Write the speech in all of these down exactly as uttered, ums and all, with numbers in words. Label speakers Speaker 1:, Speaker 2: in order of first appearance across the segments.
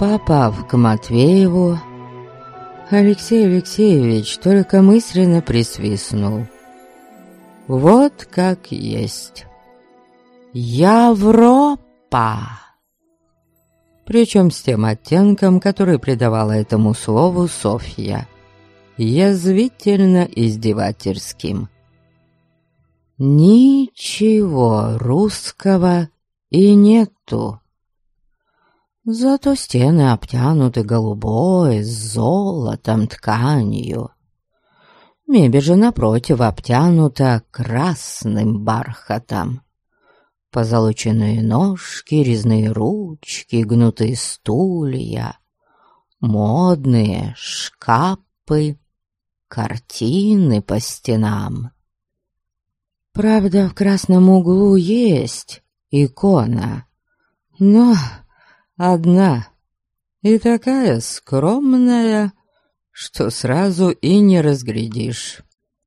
Speaker 1: Попав к Матвееву, Алексей Алексеевич только мысленно присвистнул. Вот как есть. Европа! Причем с тем оттенком, который придавала этому слову Софья. Язвительно-издевательским. Ничего русского и нету. Зато стены обтянуты голубой с золотом тканью. Мебель же напротив обтянута красным бархатом. Позолоченные ножки, резные ручки, гнутые стулья, модные шкапы, картины по стенам. Правда, в красном углу есть икона, но одна и такая скромная, что сразу и не разглядишь.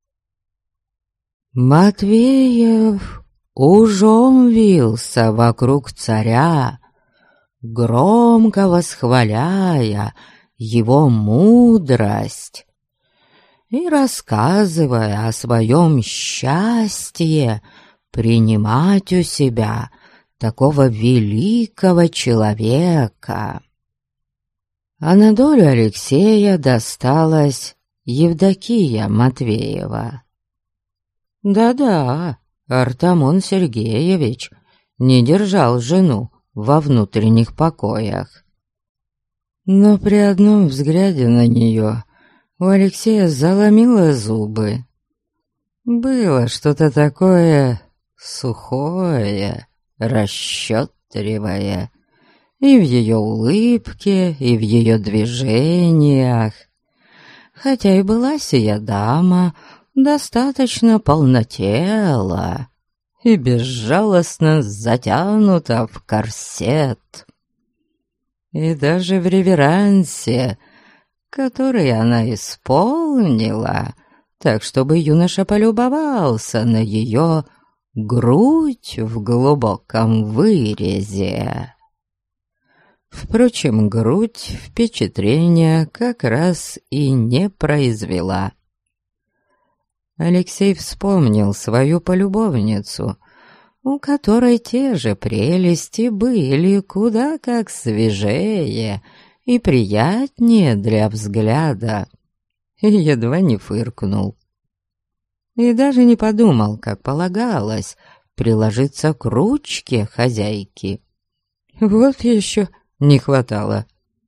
Speaker 1: Матвеев ужом вился вокруг царя, громко восхваляя его мудрость и рассказывая о своем счастье принимать у себя такого великого человека. А на долю Алексея досталась Евдокия Матвеева. Да-да, Артамон Сергеевич не держал жену во внутренних покоях. Но при одном взгляде на нее у Алексея заломило зубы. Было что-то такое сухое, расчетливое и в ее улыбке, и в ее движениях. Хотя и была сия дама достаточно полнотела и безжалостно затянута в корсет. И даже в реверансе, который она исполнила, так чтобы юноша полюбовался на ее грудь в глубоком вырезе. Впрочем, грудь впечатления как раз и не произвела. Алексей вспомнил свою полюбовницу, у которой те же прелести были куда как свежее и приятнее для взгляда, и едва не фыркнул. И даже не подумал, как полагалось, приложиться к ручке хозяйки. Вот еще не хватало.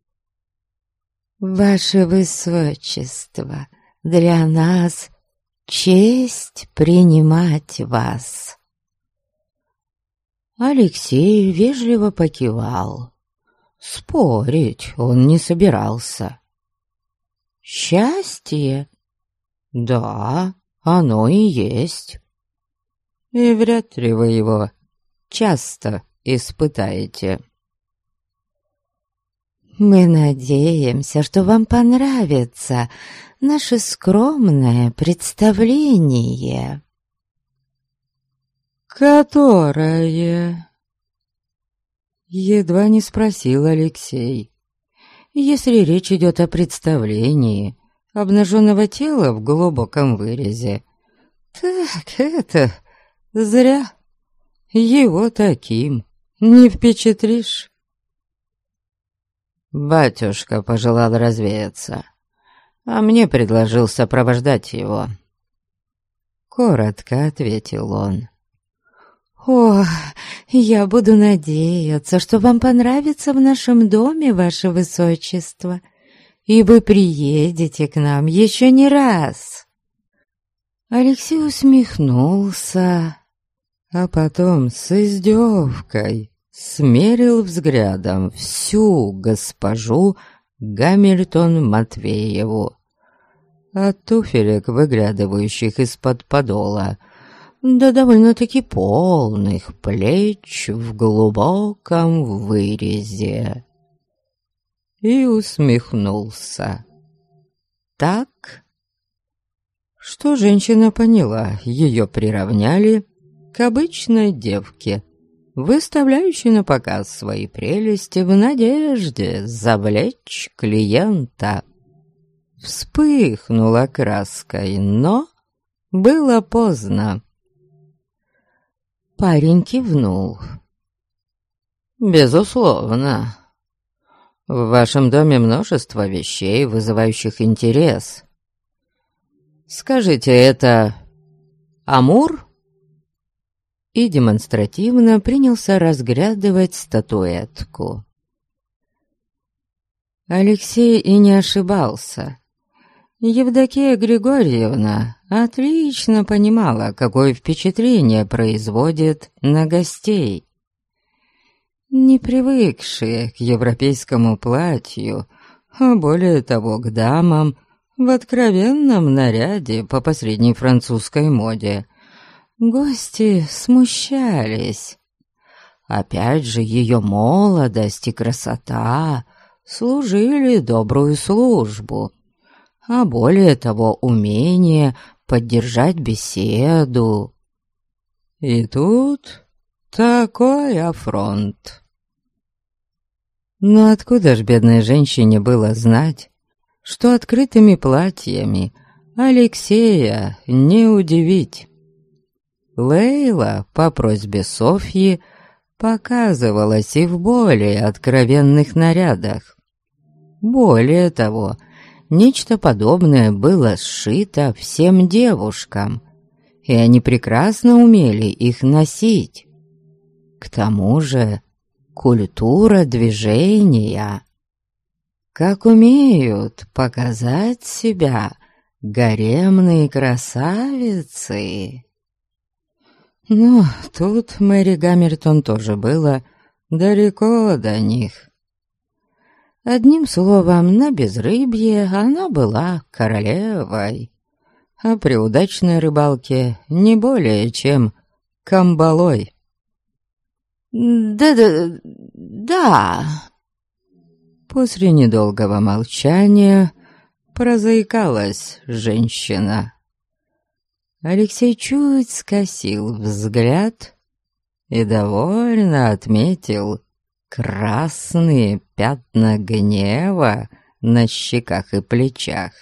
Speaker 1: «Ваше Высочество, для нас честь принимать вас». Алексей вежливо покивал. Спорить он не собирался. «Счастье? Да, оно и есть. И вряд ли вы его часто испытаете». «Мы надеемся, что вам понравится наше скромное представление». «Которое?» Едва не спросил Алексей. Если речь идет о представлении обнаженного тела в глубоком вырезе, так это зря. Его таким не впечатлишь. Батюшка пожелал развеяться, а мне предложил сопровождать его. Коротко ответил он. «О, я буду надеяться, что вам понравится в нашем доме, ваше высочество, и вы приедете к нам еще не раз». Алексей усмехнулся, а потом с издевкой смерил взглядом всю госпожу Гамильтон-Матвееву, от туфелек, выглядывающих из-под подола, до довольно-таки полных плеч в глубоком вырезе. И усмехнулся. Так, что женщина поняла, ее приравняли к обычной девке выставляющий на показ свои прелести в надежде завлечь клиента. Вспыхнула краской, но было поздно. Парень кивнул. «Безусловно. В вашем доме множество вещей, вызывающих интерес. Скажите, это Амур?» И демонстративно принялся разглядывать статуэтку. Алексей и не ошибался. Евдокия Григорьевна отлично понимала, какое впечатление производит на гостей. Не привыкшие к европейскому платью, а более того к дамам в откровенном наряде по последней французской моде, гости смущались. Опять же, ее молодость и красота служили добрую службу, а более того, умение поддержать беседу. И тут такой афронт. Но откуда ж бедной женщине было знать, что открытыми платьями Алексея не удивить? Лейла по просьбе Софьи показывалась и в более откровенных нарядах. Более того, нечто подобное было сшито всем девушкам, и они прекрасно умели их носить. К тому же культура движения. Как умеют показать себя гаремные красавицы. Но тут Мэри Гамильтон тоже было далеко до них. Одним словом, на безрыбье она была королевой, а при удачной рыбалке не более чем камбалой. «Да-да, да...» После недолгого молчания прозаикалась женщина. Алексей чуть скосил взгляд и довольно отметил красные пятна гнева на щеках и плечах.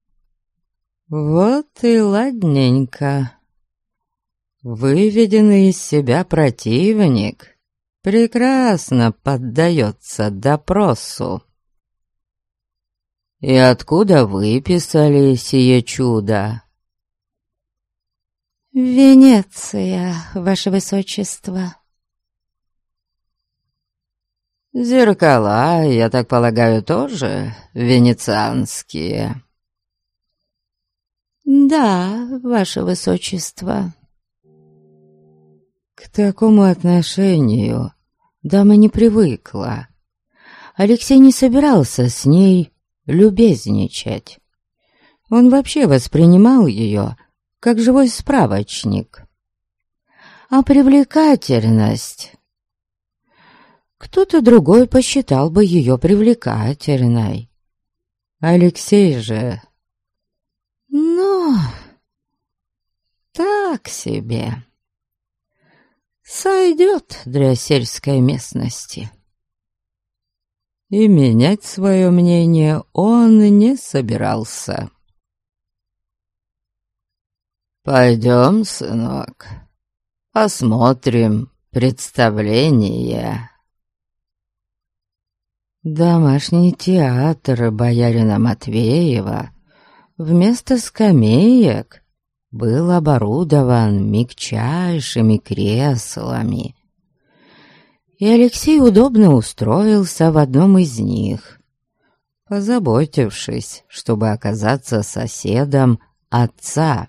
Speaker 1: Вот и ладненько. Выведенный из себя противник прекрасно поддается допросу. «И откуда вы писали сие чудо?»
Speaker 2: «Венеция, ваше высочество».
Speaker 1: «Зеркала, я так полагаю, тоже венецианские?»
Speaker 2: «Да, ваше высочество».
Speaker 1: К такому отношению дама не привыкла. Алексей не собирался с ней любезничать. Он вообще воспринимал ее как живой справочник. А привлекательность... Кто-то другой посчитал бы ее привлекательной. Алексей же... Ну, так себе. Сойдет для сельской местности. И менять свое мнение он не собирался. «Пойдем, сынок, осмотрим представление». Домашний театр боярина Матвеева вместо скамеек был оборудован мягчайшими креслами, и Алексей удобно устроился в одном из них, позаботившись, чтобы оказаться соседом отца.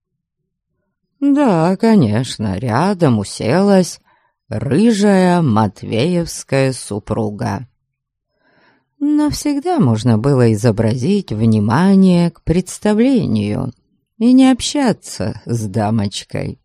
Speaker 1: Да, конечно, рядом уселась рыжая матвеевская супруга. Но всегда можно было изобразить внимание к представлению и не общаться с дамочкой.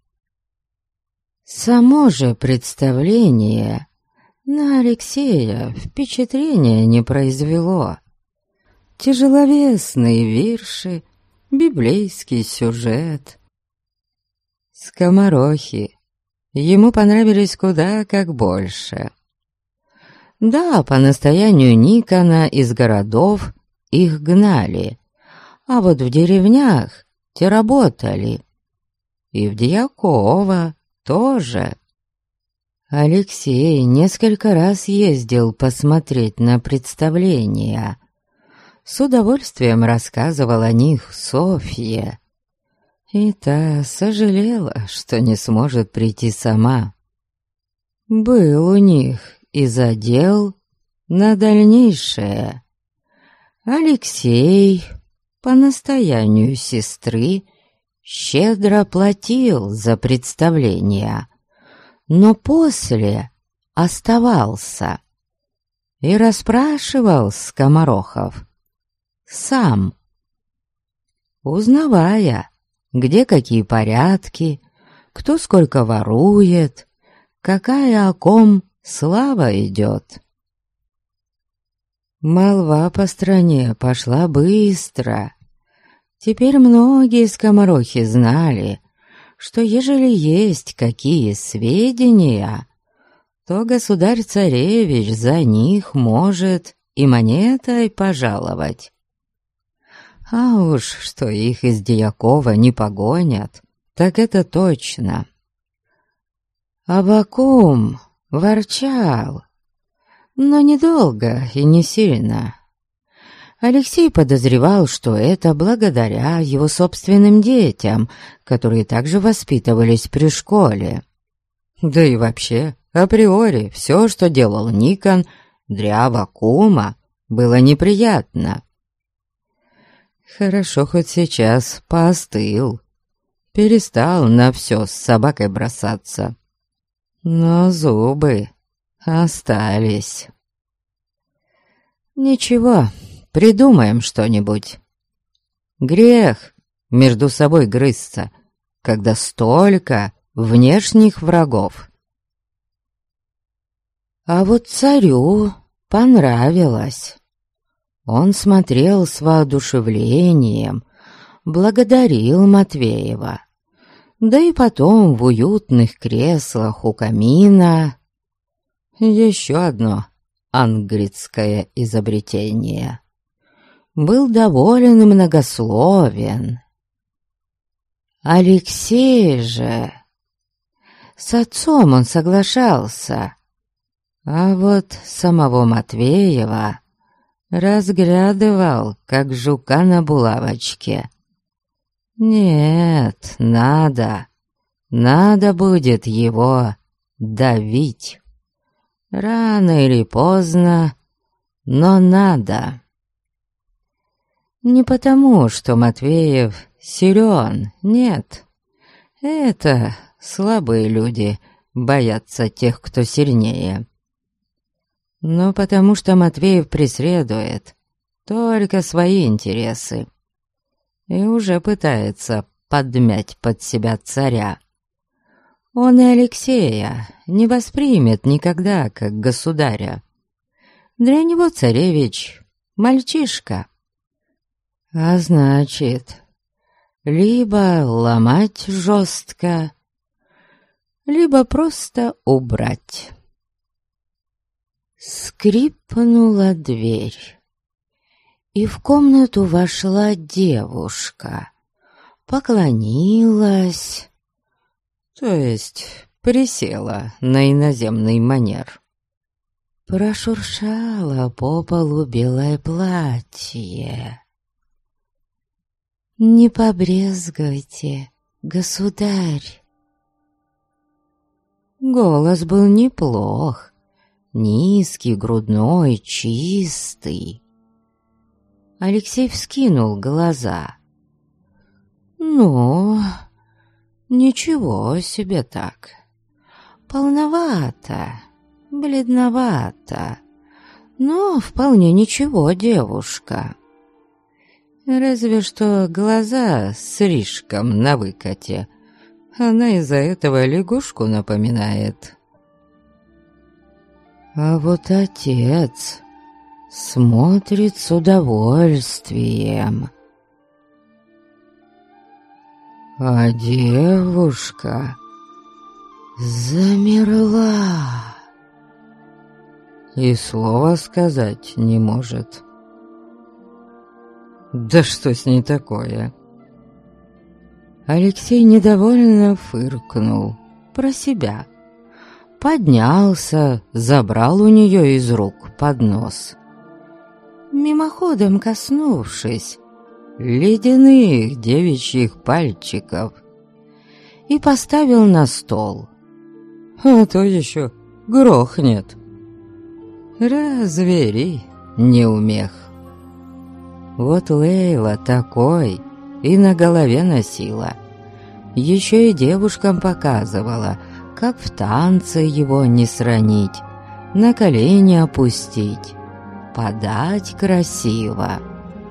Speaker 1: Само же представление на Алексея впечатления не произвело. Тяжеловесные вирши, библейский сюжет, скоморохи, ему понравились куда как больше. Да, по настоянию Никона из городов их гнали, а вот в деревнях те работали. И в Дьяково тоже. Алексей несколько раз ездил посмотреть на представления. С удовольствием рассказывал о них Софье. И та сожалела, что не сможет прийти сама. Был у них и задел на дальнейшее. Алексей, по настоянию сестры, щедро платил за представления, но после оставался и расспрашивал скоморохов сам, узнавая, где какие порядки, кто сколько ворует, какая о ком слава идет. Молва по стране пошла быстро. Теперь многие скоморохи знали, что ежели есть какие сведения, то государь-царевич за них может и монетой пожаловать. А уж что их из Дьякова не погонят, так это точно. Аввакум ворчал, но недолго и не сильно. Алексей подозревал, что это благодаря его собственным детям, которые также воспитывались при школе. Да и вообще, априори, все, что делал Никон для Аввакума, было неприятно. Хорошо хоть сейчас поостыл, перестал на все с собакой бросаться. Но зубы остались. Ничего, придумаем что-нибудь. Грех между собой грызться, когда столько внешних врагов. А вот царю понравилось. Он смотрел с воодушевлением, благодарил Матвеева. Да и потом в уютных креслах у камина еще одно ангритское изобретение. Был доволен и многословен. Алексей же... С отцом он соглашался, а вот самого Матвеева разглядывал, как жука на булавочке. Нет, надо, надо будет его давить. Рано или поздно, но надо. Не потому, что Матвеев силен, нет. Это слабые люди боятся тех, кто сильнее. Но потому что Матвеев преследует только свои интересы и уже пытается подмять под себя царя. Он и Алексея не воспримет никогда как государя. Для него царевич — мальчишка. А значит, либо ломать жестко, либо просто убрать. Скрипнула дверь, и в комнату вошла девушка, поклонилась, то есть присела на иноземный манер. Прошуршало по полу белое платье. «Не побрезгуйте, государь!» Голос был неплох, низкий, грудной, чистый. Алексей вскинул глаза. «Ну, ничего себе так. Полновато, бледновато, но вполне ничего девушка. Разве что глаза слишком на выкате. Она из-за этого лягушку напоминает». А вот отец смотрит с удовольствием. А девушка замерла и слова сказать не может. Да что с ней такое? Алексей недовольно фыркнул про себя. Поднялся, забрал у нее из рук поднос. Мимоходом коснувшись ледяных девичьих пальчиков, и поставил на стол. А то еще грохнет. Развери неумех. Вот Лейла такой и на голове носила. Еще и девушкам показывала, как в танце его не сранить, на колени опустить, подать красиво.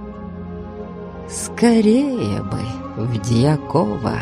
Speaker 1: Скорее бы в Дьякова.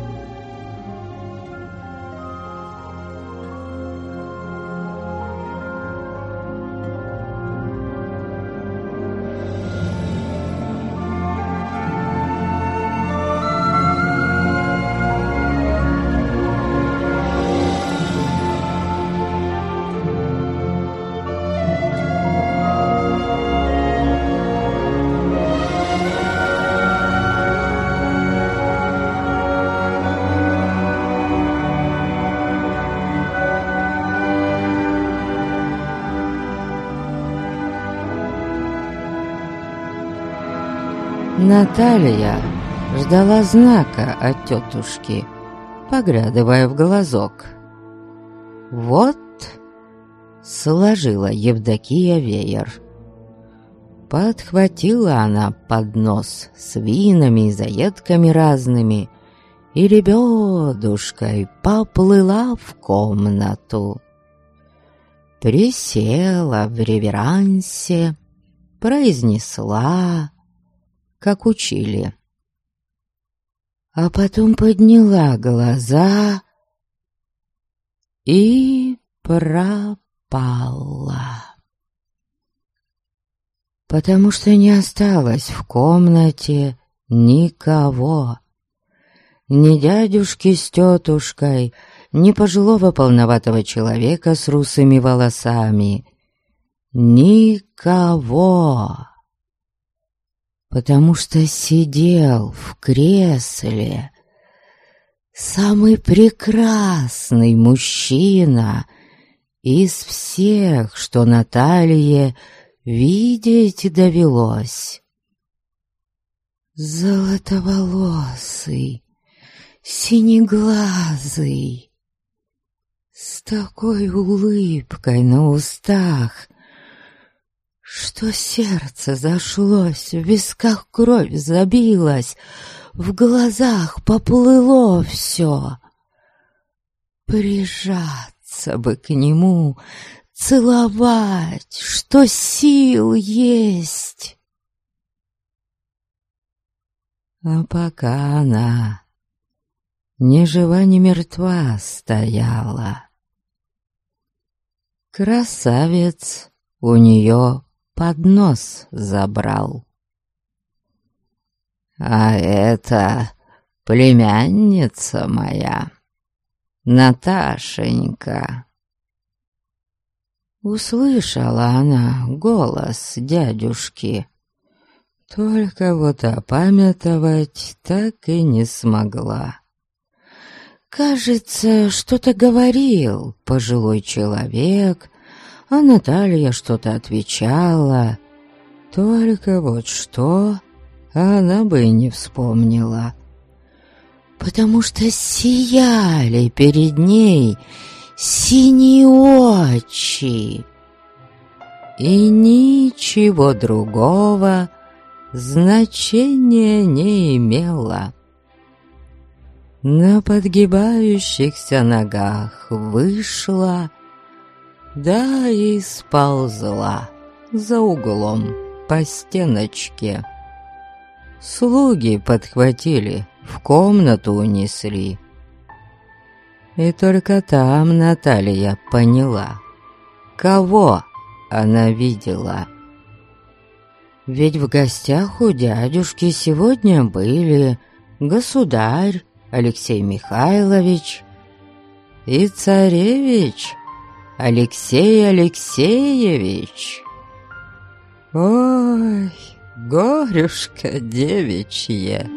Speaker 1: Наталья ждала знака от тетушки, поглядывая в глазок. Вот сложила Евдокия веер. Подхватила она поднос с винами и заедками разными и ребёдушкой поплыла в комнату. Присела в реверансе, произнесла, как учили. А потом подняла глаза и пропала. Потому что не осталось в комнате никого. Ни дядюшки с тетушкой, ни пожилого полноватого человека с русыми волосами. Никого. Потому что сидел в кресле самый прекрасный мужчина из всех, что Наталье видеть довелось. Золотоволосый, синеглазый, с такой улыбкой на устах, что сердце зашлось, в висках кровь забилась, в глазах поплыло все. Прижаться бы к нему, целовать, что сил есть. А пока она ни жива, ни мертва стояла, красавец у нее поднос забрал. А это племянница моя, Наташенька. Услышала она голос дядюшки, только вот опамятовать так и не смогла. Кажется, что-то говорил пожилой человек, а Наталья что-то отвечала. Только вот что она бы и не вспомнила. Потому что сияли перед ней синие очи. И ничего другого значения не имело. На подгибающихся ногах вышла, да и сползла за углом по стеночке. Слуги подхватили, в комнату унесли. И только там Наталья поняла, кого она видела. Ведь в гостях у дядюшки сегодня были государь Алексей Михайлович, и царевич Алексей Алексеевич. Ой, горюшка девичья!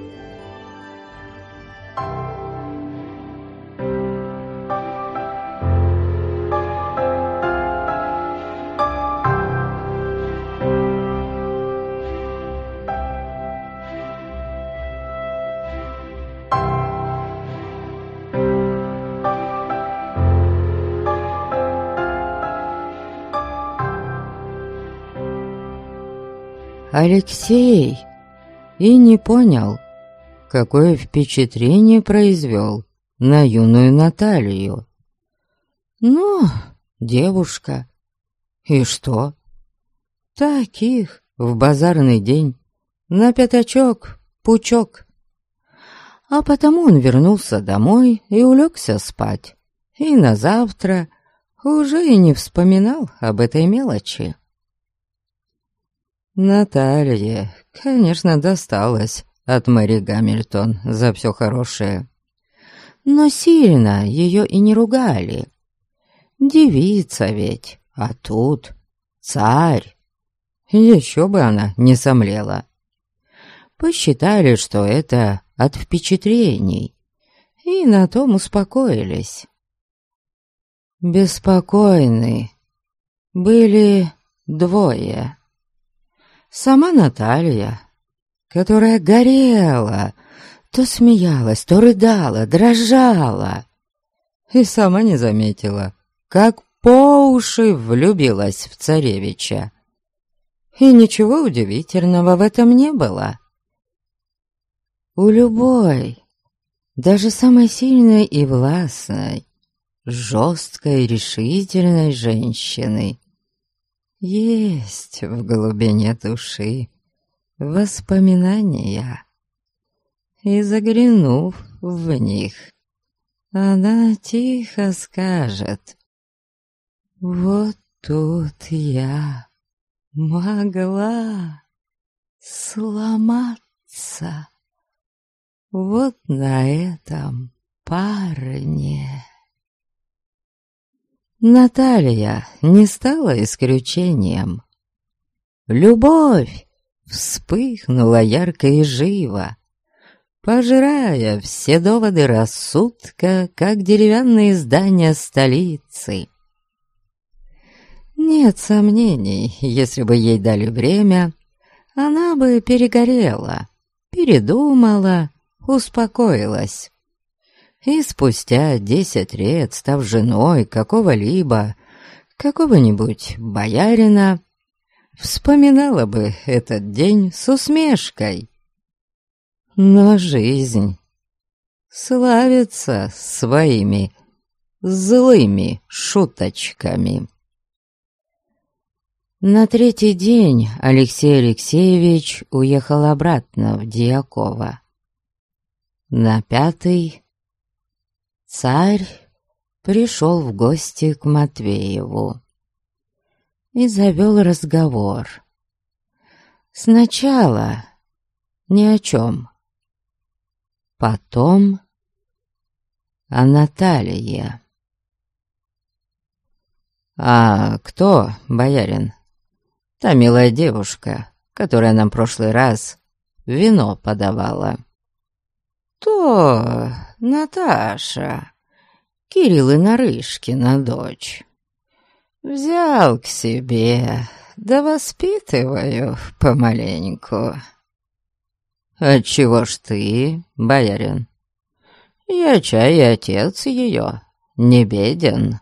Speaker 1: Алексей и не понял, какое впечатление произвел на юную Наталью. Ну, девушка, и что? Таких в базарный день на пятачок пучок. А потому он вернулся домой и улегся спать, и на завтра уже и не вспоминал об этой мелочи. Наталье, конечно, досталось от Мэри Гамильтон за все хорошее. Но сильно ее и не ругали. Девица ведь, а тут царь. Еще бы она не сомлела. Посчитали, что это от впечатлений, и на том успокоились. Беспокойны были двое. Сама Наталья, которая горела, то смеялась, то рыдала, дрожала, и сама не заметила, как по уши влюбилась в царевича. И ничего удивительного в этом не было. У любой, даже самой сильной и властной, жесткой и решительной женщины есть в глубине души воспоминания, и, заглянув в них, она тихо скажет: «Вот тут я могла сломаться, вот на этом парне». Наталья не стала исключением. Любовь вспыхнула ярко и живо, пожирая все доводы рассудка, как деревянные здания столицы. Нет сомнений, если бы ей дали время, она бы перегорела, передумала, успокоилась. И спустя десять лет, став женой какого-либо, какого-нибудь боярина, вспоминала бы этот день с усмешкой. Но жизнь славится своими злыми шуточками. На третий день Алексей Алексеевич уехал обратно в Дьяково. На пятый царь пришел в гости к Матвееву и завел разговор. Сначала ни о чем, потом о Наталье. «А кто, боярин, та милая девушка, которая нам прошлый раз вино подавала?» «То Наташа, Кирилл Нарышкина дочь. Взял к себе, да воспитываю помаленьку». «Отчего ж ты, боярин?» «Я чай и отец ее, не беден».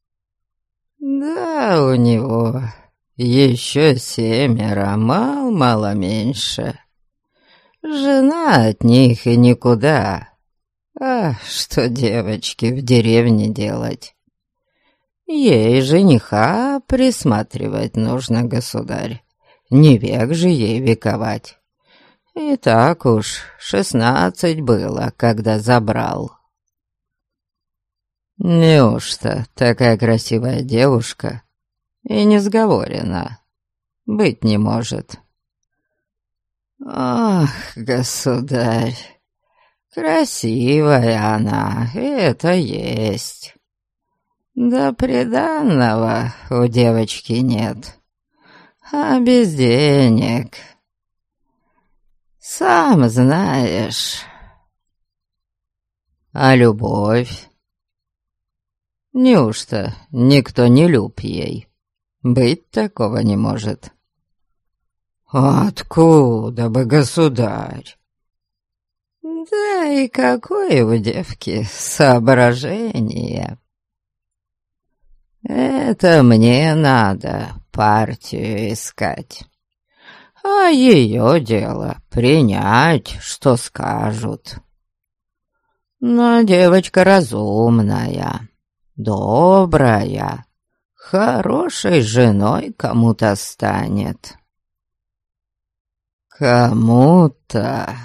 Speaker 1: «Да у него еще семеро, мал-мало меньше. Жена от них и никуда. А что девочке в деревне делать? Ей жениха присматривать нужно, государь. Не век же ей вековать. И так уж шестнадцать было, когда забрал». «Неужто такая красивая девушка и не сговорена? Быть не может». «Ах, государь, Красивая она, это есть. Да приданного у девочки нет, а без денег. Сам знаешь. А любовь? Неужто никто не люб ей? Быть такого не может. Откуда бы, государь? Да и какое у девки соображение. Это мне надо партию искать, а ее дело принять, что скажут. Но девочка разумная, добрая, хорошей женой кому-то станет. Кому-то...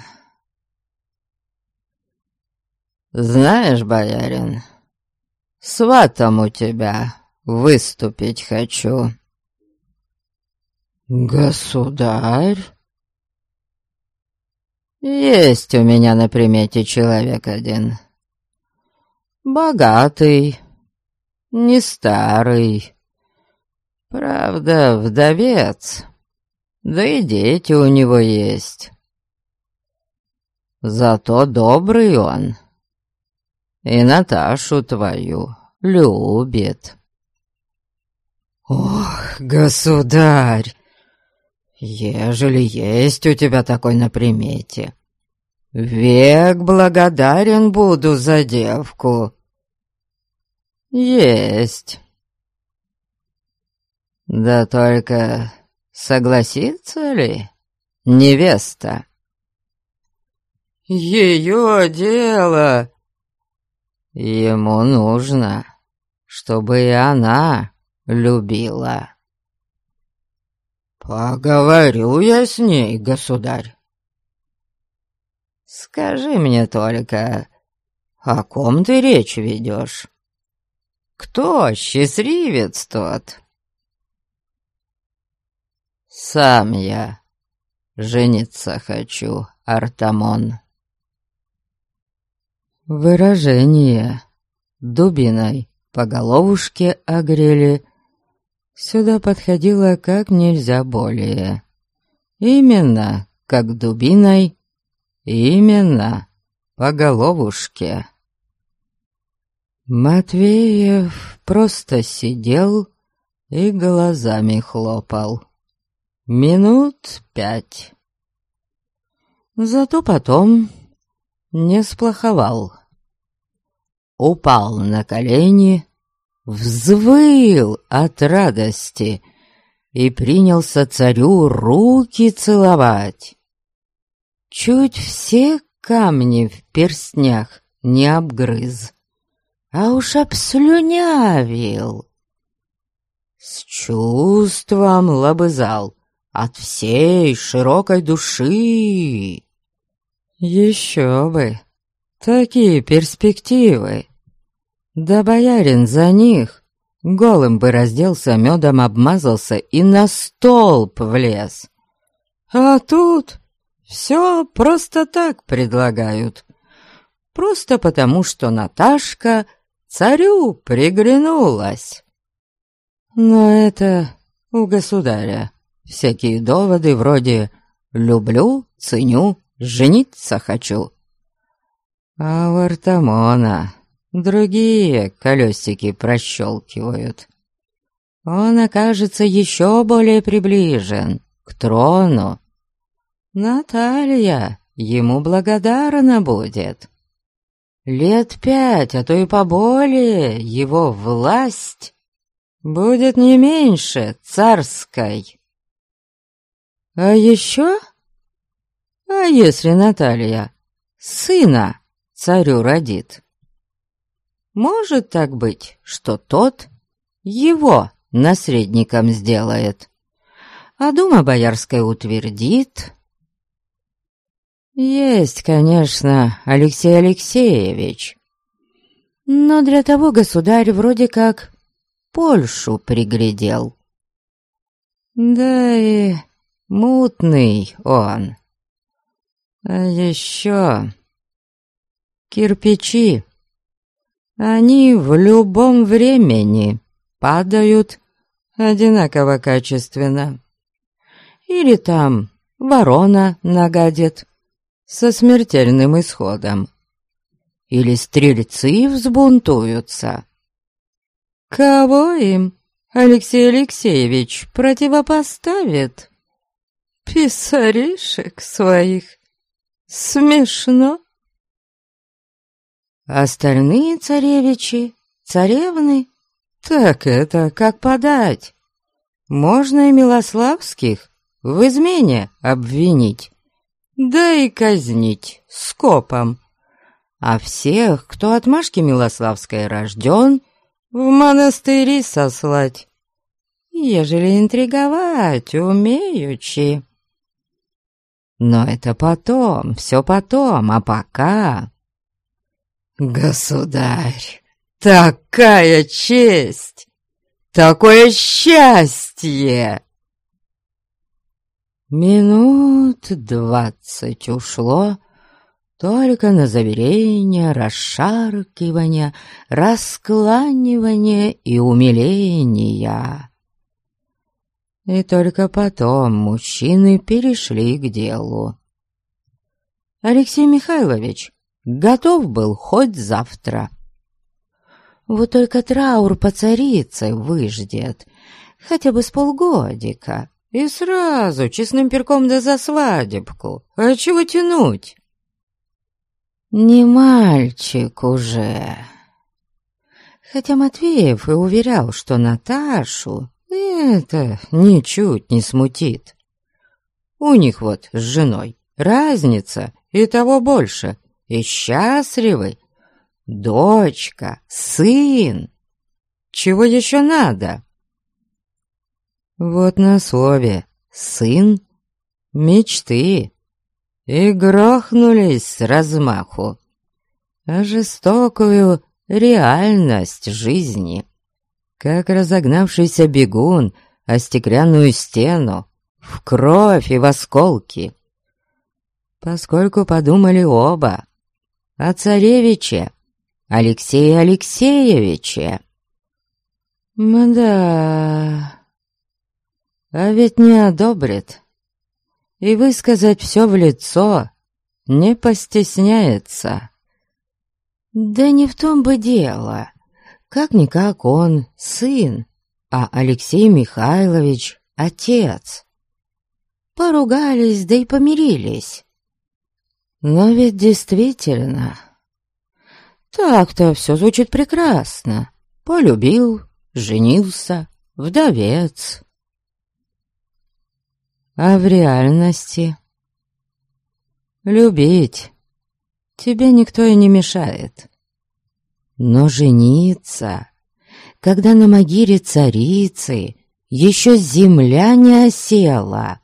Speaker 1: Знаешь, боярин, сватом у тебя выступить хочу. Государь? Есть у меня на примете человек один. Богатый, не старый, правда, вдовец, да и дети у него есть. Зато добрый он, и Наташу твою любит. Ох, государь, ежели есть у тебя такой на примете, век благодарен буду за девку. Есть. Да только согласится ли невеста? Ее дело. Ему нужно, чтобы и она любила. Поговорю я с ней, государь. Скажи мне только, о ком ты речь ведешь? Кто счастливец тот? Сам я жениться хочу, Артамон. Выражение дубиной по головушке огрели сюда подходило как нельзя более. Именно как дубиной, именно по головушке. Матвеев просто сидел и глазами хлопал. Минут пять. Зато потом не сплоховал. Упал на колени, взвыл от радости и принялся царю руки целовать. Чуть все камни в перстнях не обгрыз, а уж обслюнявил. С чувством лобызал от всей широкой души. Еще бы, такие перспективы. Да боярин за них голым бы разделся, медом обмазался и на столб влез. А тут все просто так предлагают. Просто потому, что Наташка царю приглянулась. Но это у государя всякие доводы вроде «люблю», «ценю», «жениться хочу». А у Артамона другие колесики прощелкивают. Он окажется еще более приближен к трону. Наталья ему благодарна будет. Лет пять, а то и поболее, его власть будет не меньше царской. А еще? А если Наталья сына царю родит? Может так быть, что тот его наследником сделает, а дума боярская утвердит. Есть, конечно, Алексей Алексеевич, но для того государь вроде как Польшу приглядел. Да и мутный он. А еще Кирпичи, они в любом времени падают одинаково качественно. Или там ворона нагадит со смертельным исходом. Или стрельцы взбунтуются. Кого им Алексей Алексеевич противопоставит? Писаришек своих. Смешно. Остальные царевичи, царевны, так это как подать. Можно и Милославских в измене обвинить, да и казнить скопом. А всех, кто от Машки Милославской рожден, в монастыри сослать, ежели интриговать умеючи. Но это потом, все потом, а пока... Государь, такая честь, такое счастье! Минут двадцать ушло только на заверение, расшаркивание, раскланивание и умиления. И только потом мужчины перешли к делу. Алексей Михайлович готов был хоть завтра. Вот только траур по царице выждет, хотя бы с полгодика, и сразу честным перком да за свадебку. А чего тянуть? Не мальчик уже. Хотя Матвеев и уверял, что Наташу это ничуть не смутит. У них вот с женой разница и того больше. И счастливы. Дочка, сын. Чего еще надо? Вот на слове «сын» мечты и грохнулись с размаху о жестокую реальность жизни, как разогнавшийся бегун о стеклянную стену, в кровь и в осколки. Поскольку подумали оба о царевиче Алексее Алексеевиче. Мда, а ведь не одобрит, и высказать все в лицо не постесняется. Да не в том бы дело, как-никак он сын, а Алексей Михайлович отец. Поругались, да и помирились. Но ведь действительно, так-то все звучит прекрасно. Полюбил, женился, вдовец. А в реальности любить тебе никто и не мешает. Но жениться, когда на могиле царицы еще земля не осела.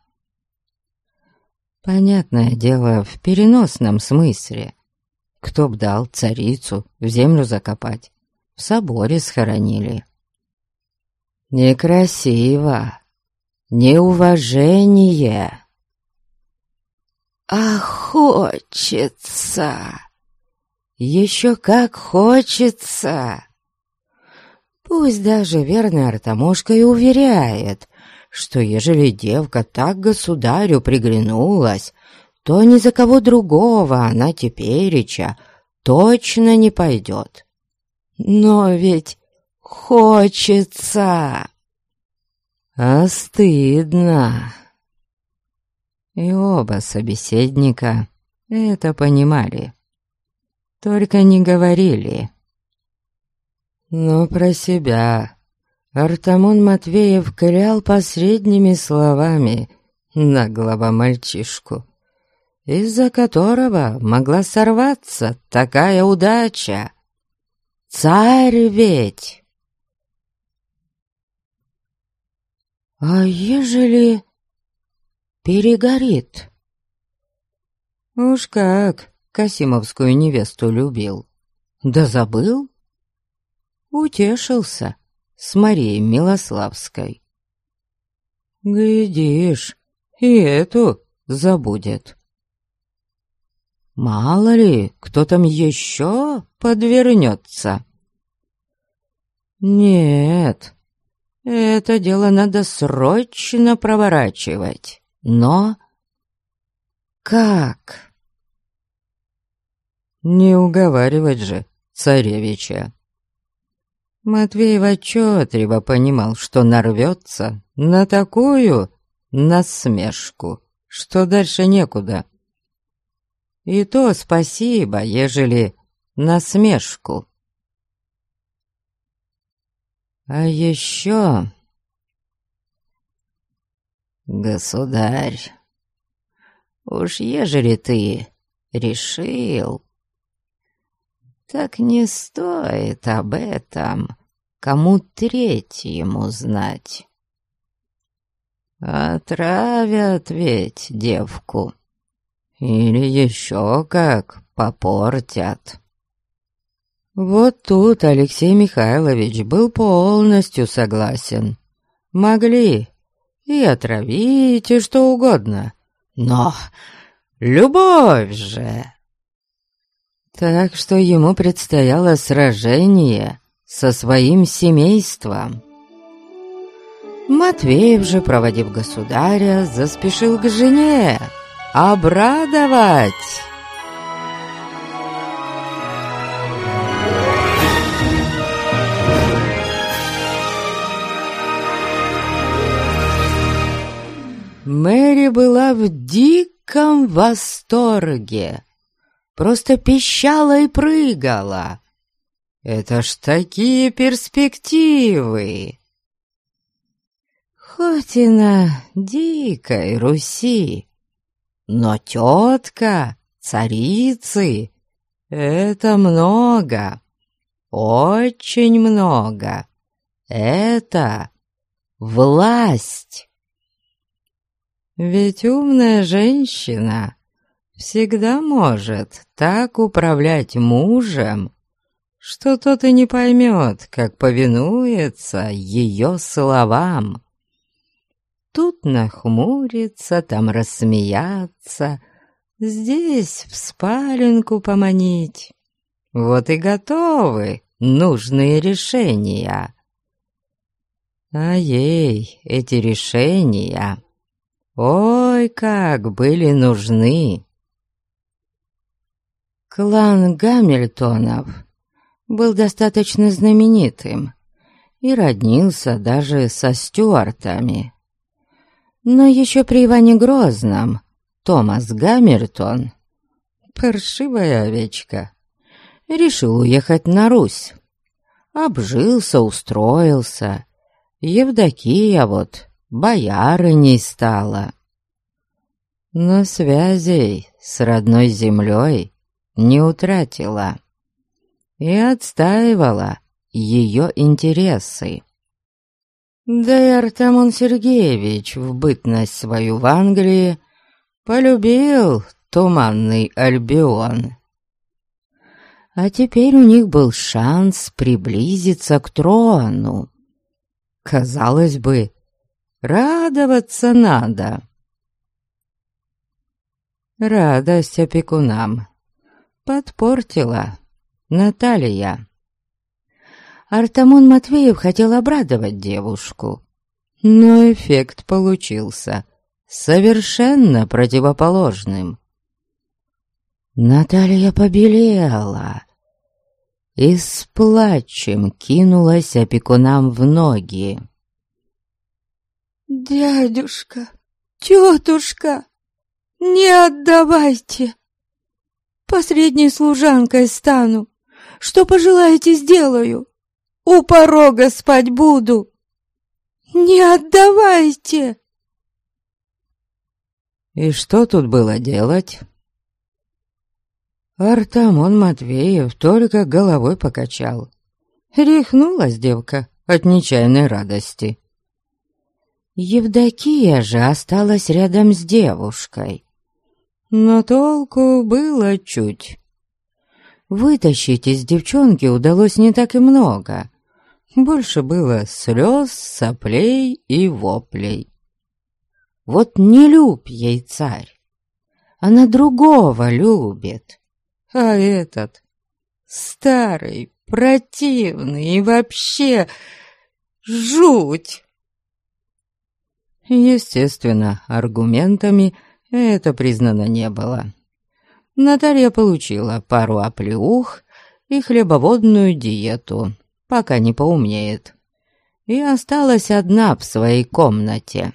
Speaker 1: Понятное дело, в переносном смысле. Кто б дал царицу в землю закопать, в соборе схоронили. Некрасиво, неуважение. А хочется, еще как хочется. Пусть даже верный Артамошка и уверяет, что ежели девка так государю приглянулась, то ни за кого другого она тепереча точно не пойдет. Но ведь хочется. А стыдно. И оба собеседника это понимали, только не говорили. Но про себя Артамон Матвеев клял последними словами наглого мальчишку, из-за которого могла сорваться такая удача. Царь ведь! А ежели перегорит? Уж как Касимовскую невесту любил, да забыл? Утешился с Марией Милославской. Глядишь, и эту забудет. Мало ли, кто там еще подвернется. Нет, это дело надо срочно проворачивать. Но как? Не уговаривать же царевича. Матвеев отчетливо понимал, что нарвется на такую насмешку, что дальше некуда. И то спасибо, ежели насмешку. А еще... Государь, уж ежели ты решил, так не стоит об этом кому третьему знать. Отравят ведь девку. Или еще как попортят. Вот тут Алексей Михайлович был полностью согласен. Могли и отравить, и что угодно. Но любовь же... Так что ему предстояло сражение со своим семейством. Матвеев же, проводив государя, заспешил к жене обрадовать. Мэри была в диком восторге. Просто пищала и прыгала. Это ж такие перспективы! Хоть и на дикой Руси, но тетка царицы — это много, очень много. Это власть. Ведь умная женщина всегда может так управлять мужем, что тот и не поймет, как повинуется ее словам. Тут нахмуриться, там рассмеяться, здесь в спаленку поманить. Вот и готовы нужные решения. А ей эти решения, ой, как были нужны. Клан Гамильтонов был достаточно знаменитым и роднился даже со Стюартами. Но еще при Иване Грозном Томас Гамильтон, паршивая овечка, решил уехать на Русь. Обжился, устроился. Евдокия вот боярыней стала. Но связей с родной землей не утратила и отстаивала ее интересы. Да и Артамон Сергеевич в бытность свою в Англии полюбил туманный Альбион. А теперь у них был шанс приблизиться к трону. Казалось бы, радоваться надо. Радость опекунам подпортила Наталья. Артамон Матвеев хотел обрадовать девушку, но эффект получился совершенно противоположным. Наталья побелела и с плачем кинулась опекунам в ноги.
Speaker 2: «Дядюшка, тетушка, не отдавайте! Последней служанкой стану, что пожелаете, сделаю. У порога спать буду. Не отдавайте!»
Speaker 1: И что тут было делать? Артамон Матвеев только головой покачал. Рехнулась девка от нечаянной радости. Евдокия же осталась рядом с девушкой. Но толку было чуть. Вытащить из девчонки удалось не так и много. Больше было слез, соплей и воплей. Вот не люб ей царь. она другого любит. А этот старый, противный и вообще жуть. Естественно, аргументами это признано не было. Наталья получила пару оплеух и хлебоводную диету, пока не поумнеет, и осталась одна в своей комнате.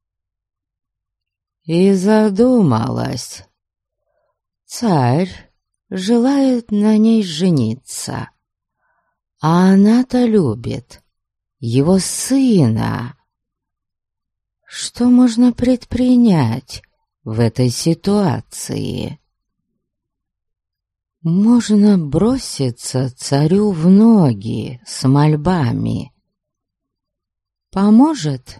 Speaker 1: И задумалась. Царь желает на ней жениться, а она-то любит его сына. Что можно предпринять в этой ситуации? Можно броситься царю в ноги с мольбами. Поможет?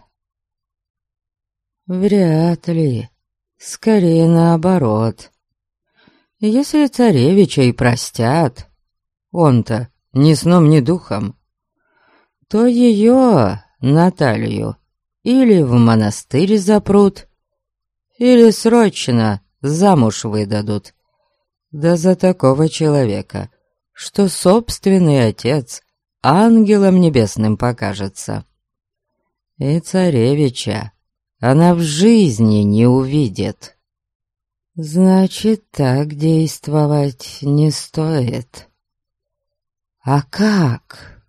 Speaker 1: Вряд ли. Скорее наоборот. Если царевича и простят, он-то ни сном, ни духом, то ее, Наталью, или в монастырь запрут, или срочно замуж выдадут. Да за такого человека, что собственный отец ангелом небесным покажется. И царевича она в жизни не увидит. Значит, так действовать не стоит. А как?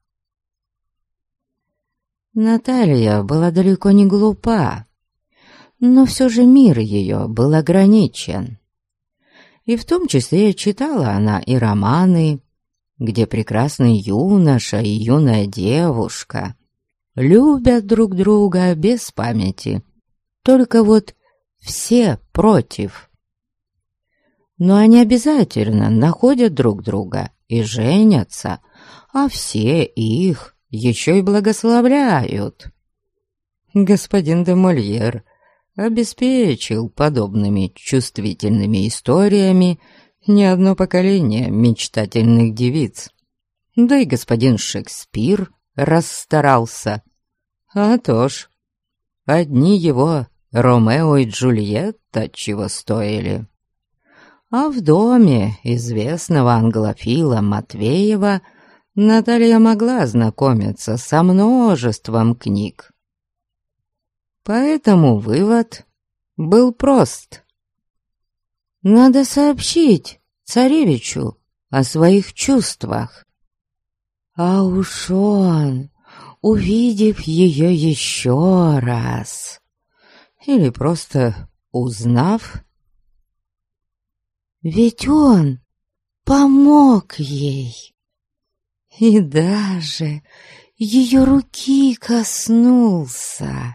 Speaker 1: Наталья была далеко не глупа, но все же мир ее был ограничен. И в том числе читала она и романы, где прекрасный юноша и юная девушка любят друг друга без памяти, только вот все против. Но они обязательно находят друг друга и женятся, а все их еще и благословляют. Господин де Мольер обеспечил подобными чувствительными историями не одно поколение мечтательных девиц. Да и господин Шекспир расстарался. А то ж, одни его Ромео и Джульетта чего стоили. А в доме известного англофила Матвеева Наталья могла знакомиться со множеством книг. Поэтому вывод был прост. Надо сообщить царевичу о своих чувствах. А уж он, увидев ее еще раз, или просто узнав, ведь он помог ей и даже ее руки коснулся.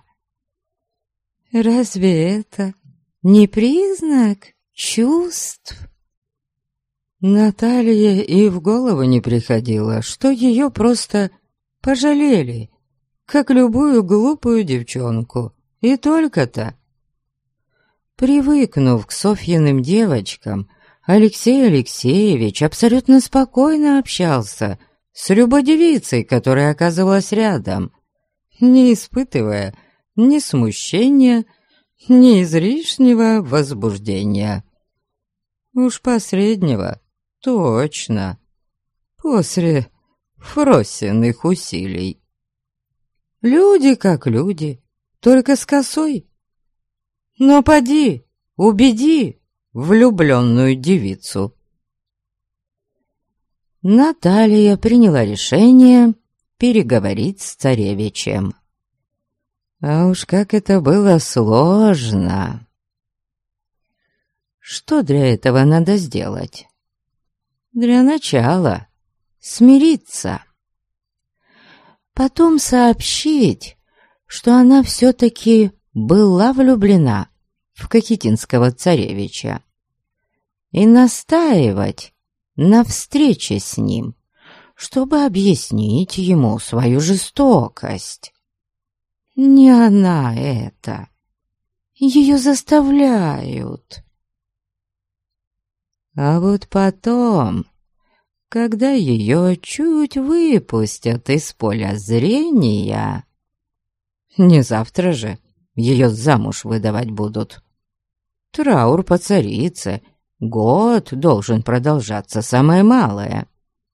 Speaker 1: Разве это не признак чувств? Наталье и в голову не приходило, что ее просто пожалели, как любую глупую девчонку, и только-то. Привыкнув к Софьиным девочкам, Алексей Алексеевич абсолютно спокойно общался с любой девицей, которая оказывалась рядом, не испытывая ни смущения, ни излишнего возбуждения. Уж посреднего точно, после Фросиных усилий. Люди как люди, только с косой. Но поди, убеди влюбленную девицу. Наталья приняла решение переговорить с царевичем. А уж как это было сложно. Что для этого надо сделать? Для начала смириться. Потом сообщить, что она все-таки была влюблена в Кахетинского царевича. И настаивать на встрече с ним, чтобы объяснить ему свою жестокость. Не она это. Ее заставляют. А вот потом, когда ее чуть выпустят из поля зрения, не завтра же ее замуж выдавать будут. Траур по царице. Год должен продолжаться, самое малое.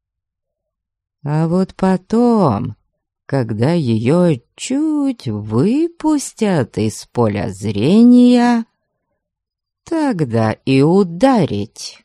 Speaker 1: А вот потом, когда ее чуть выпустят из поля зрения, тогда и ударить.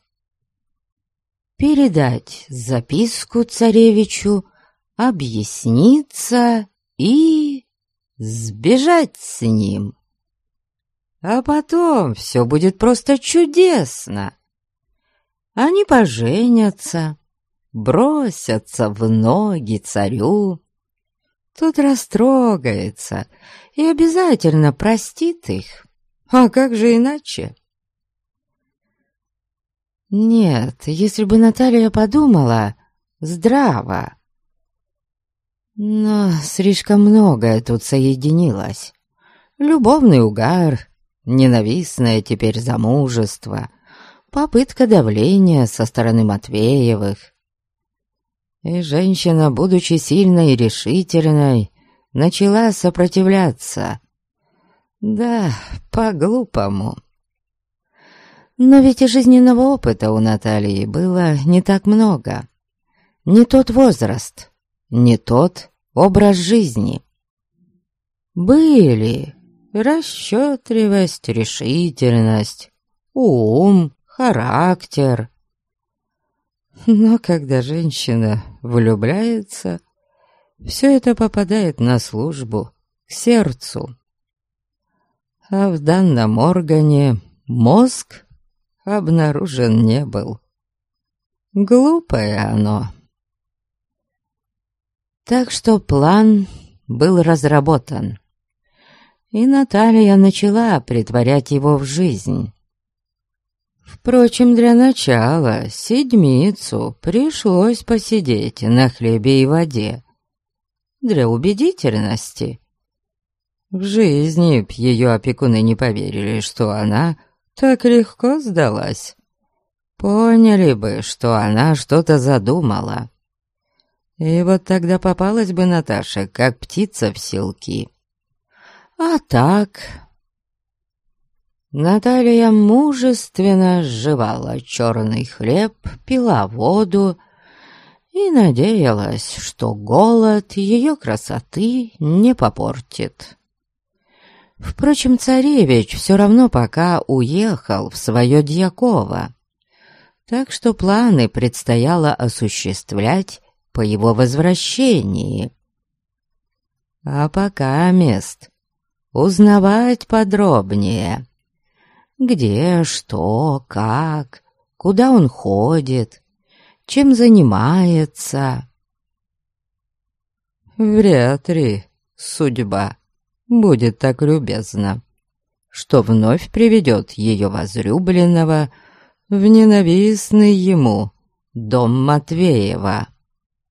Speaker 1: Передать записку царевичу, объясниться и сбежать с ним. А потом все будет просто чудесно. Они поженятся, бросятся в ноги царю. Тот растрогается и обязательно простит их. А как же иначе? Нет, если бы Наталья подумала, здраво. Но слишком многое тут соединилось. Любовный угар, ненавистное теперь замужество, попытка давления со стороны Матвеевых. И женщина, будучи сильной и решительной, начала сопротивляться. Да, по-глупому. Но ведь и жизненного опыта у Натальи было не так много. Не тот возраст, не тот образ жизни. Были расчетливость, решительность, ум, характер. Но когда женщина влюбляется, все это попадает на службу к сердцу. А в данном органе мозг обнаружен не был. Глупое оно. Так что план был разработан, и Наталья начала претворять его в жизнь. Впрочем, для начала седмицу пришлось посидеть на хлебе и воде. Для убедительности. В жизни б ее опекуны не поверили, что она так легко сдалась. Поняли бы, что она что-то задумала. И вот тогда попалась бы Наташа, как птица в селки. А так... Наталья мужественно сживала черный хлеб, пила воду и надеялась, что голод ее красоты не попортит. Впрочем, царевич все равно пока уехал в свое Дьяково, так что планы предстояло осуществлять по его возвращении. А пока мест узнавать подробнее, где, что, как, куда он ходит, чем занимается. Вряд ли судьба будет так любезна, что вновь приведет ее возлюбленного в ненавистный ему дом Матвеева.